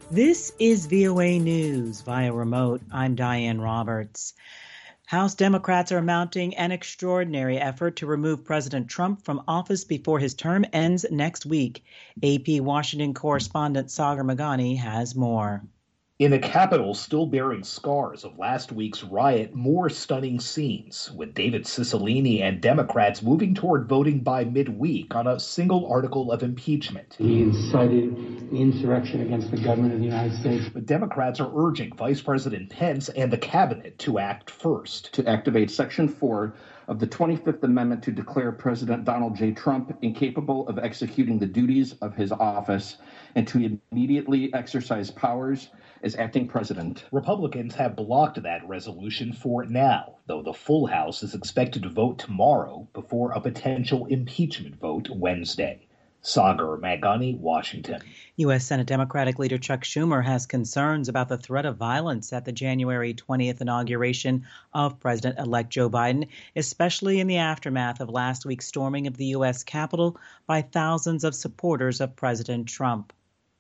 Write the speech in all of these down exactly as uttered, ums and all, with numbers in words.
This is V O A News via remote. I'm Diane Roberts. House Democrats are mounting an extraordinary effort to remove President Trump from office before his term ends next week. A P Washington correspondent Sagar Meghani has more. In the Capitol, still bearing scars of last week's riot, more stunning scenes, with David Cicilline and Democrats moving toward voting by midweek on a single article of impeachment. He incited insurrection against the government of the United States. But Democrats are urging Vice President Pence and the cabinet to act first. To activate Section four of the twenty-fifth Amendment to declare President Donald J. Trump incapable of executing the duties of his office and to immediately exercise powers as acting president. Republicans have blocked that resolution for now, though the full House is expected to vote tomorrow before a potential impeachment vote Wednesday. Sagar Meghani, Washington. U S. Senate Democratic leader Chuck Schumer has concerns about the threat of violence at the January twentieth inauguration of President-elect Joe Biden, especially in the aftermath of last week's storming of the U S. Capitol by thousands of supporters of President Trump.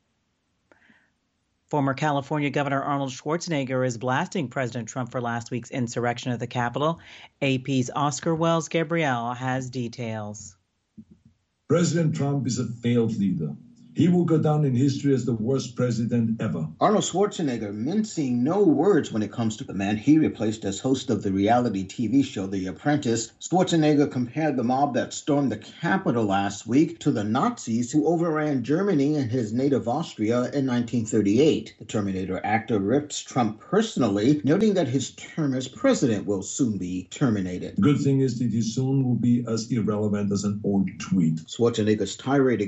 Former California Governor Arnold Schwarzenegger is blasting President Trump for last week's insurrection at the Capitol. A P's Oscar Wells Gabriel has details. President Trump is a failed leader. He will go down in history as the worst president ever. Arnold Schwarzenegger mincing no words when it comes to the man he replaced as host of the reality T V show The Apprentice. Schwarzenegger compared the mob that stormed the Capitol last week to the Nazis who overran Germany and his native Austria in nineteen thirty-eight. The Terminator actor ripped Trump personally, noting that his term as president will soon be terminated. The good thing is that he soon will be as irrelevant as an old tweet. Schwarzenegger's tirade